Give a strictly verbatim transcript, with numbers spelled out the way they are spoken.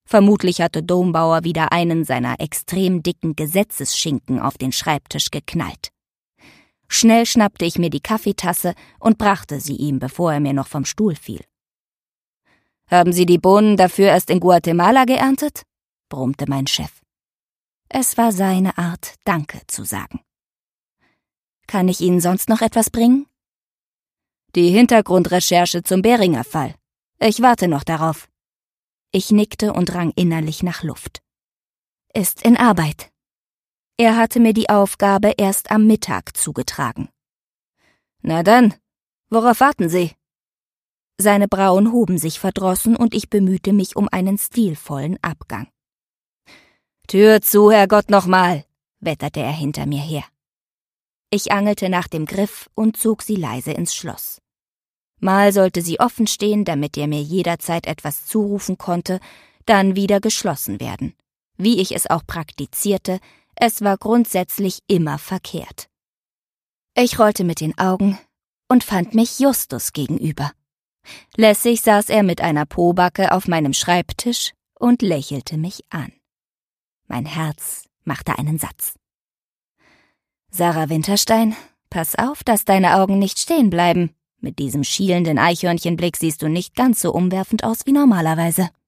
Vermutlich hatte Dombauer wieder einen seiner extrem dicken Gesetzesschinken auf den Schreibtisch geknallt. Schnell schnappte ich mir die Kaffeetasse und brachte sie ihm, bevor er mir noch vom Stuhl fiel. »Haben Sie die Bohnen dafür erst in Guatemala geerntet?« brummte mein Chef. Es war seine Art, Danke zu sagen. »Kann ich Ihnen sonst noch etwas bringen?« »Die Hintergrundrecherche zum Beringer-Fall. Ich warte noch darauf.« Ich nickte und rang innerlich nach Luft. »Ist in Arbeit.« Er hatte mir die Aufgabe erst am Mittag zugetragen. »Na dann, worauf warten Sie?« Seine Brauen hoben sich verdrossen und ich bemühte mich um einen stilvollen Abgang. »Tür zu, Herrgott, nochmal«, wetterte er hinter mir her. Ich angelte nach dem Griff und zog sie leise ins Schloss. Mal sollte sie offen stehen, damit er mir jederzeit etwas zurufen konnte, dann wieder geschlossen werden. Wie ich es auch praktizierte, es war grundsätzlich immer verkehrt. Ich rollte mit den Augen und fand mich Justus gegenüber. Lässig saß er mit einer Pobacke auf meinem Schreibtisch und lächelte mich an. Mein Herz machte einen Satz. »Sarah Winterstein, pass auf, dass deine Augen nicht stehen bleiben. Mit diesem schielenden Eichhörnchenblick siehst du nicht ganz so umwerfend aus wie normalerweise.«